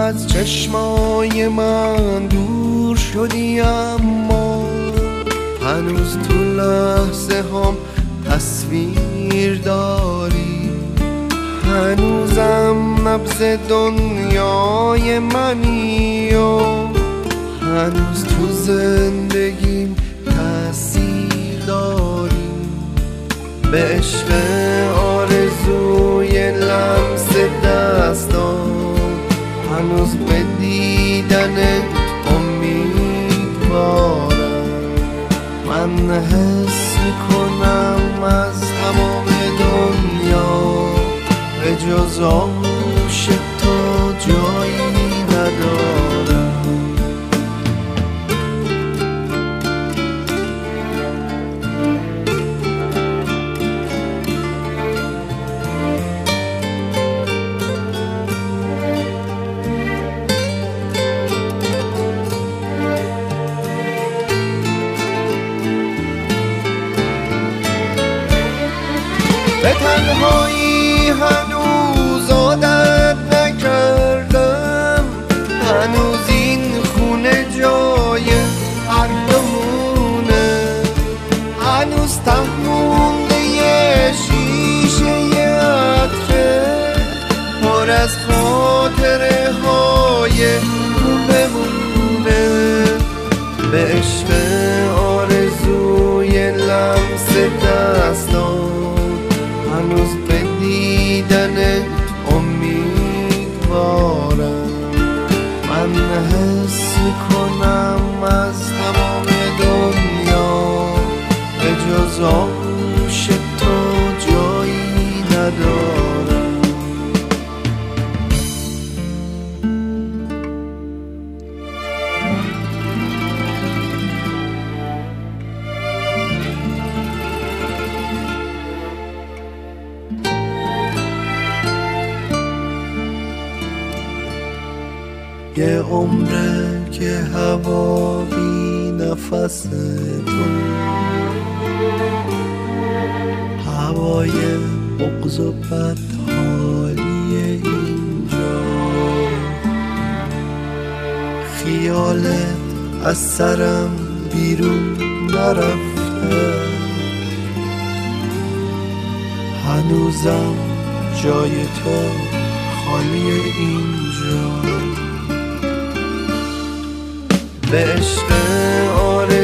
از چشمای من دور شدی، اما هنوز تو لحظه هم تصویر داری. هنوزم نبض دنیای منی و هنوز تو زندگیم تأثیر داری. به عشق آرزوی لمس دستان هنوز به دیدنت امیدوارم. من حس میکنم از تمام دنیا به جز آغوش تو جایی ندارم. به تنهایی هنوز عادت نکردم، هنوز این خونه جای حرفمونه، هنوز ته مونده یه شیشه عطره پر از خاطره های خوبمونه. به عشق آرزوی لمس دستان هنوز به دیدنت امیدوارم. من حس میکنم از تمام دنیا به جز آغوش تو جایی ندارم. یه عمره که هوا بی نفس تو، هوای بغض و بدحالی اینجا، خیالت از سرم بیرون نرفته، هنوزم جای تو خالی اینجا. به عشق